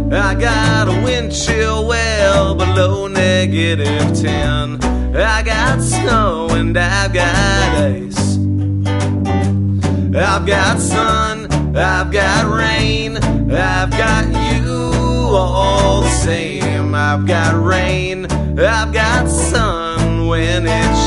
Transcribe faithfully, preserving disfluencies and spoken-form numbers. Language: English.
I got a wind chill well below negative ten. I got snow and I've got ice. I've got sun, I've got rain, I've got you all the same. I've got rain, I've got sun when it's